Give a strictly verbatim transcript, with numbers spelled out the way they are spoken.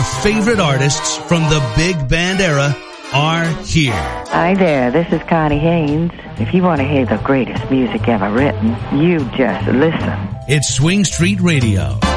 favorite artists from the big band era are here. Hi there, this is Connie Haynes. If you want to hear the greatest music ever written, you just listen. It's Swing Street Radio.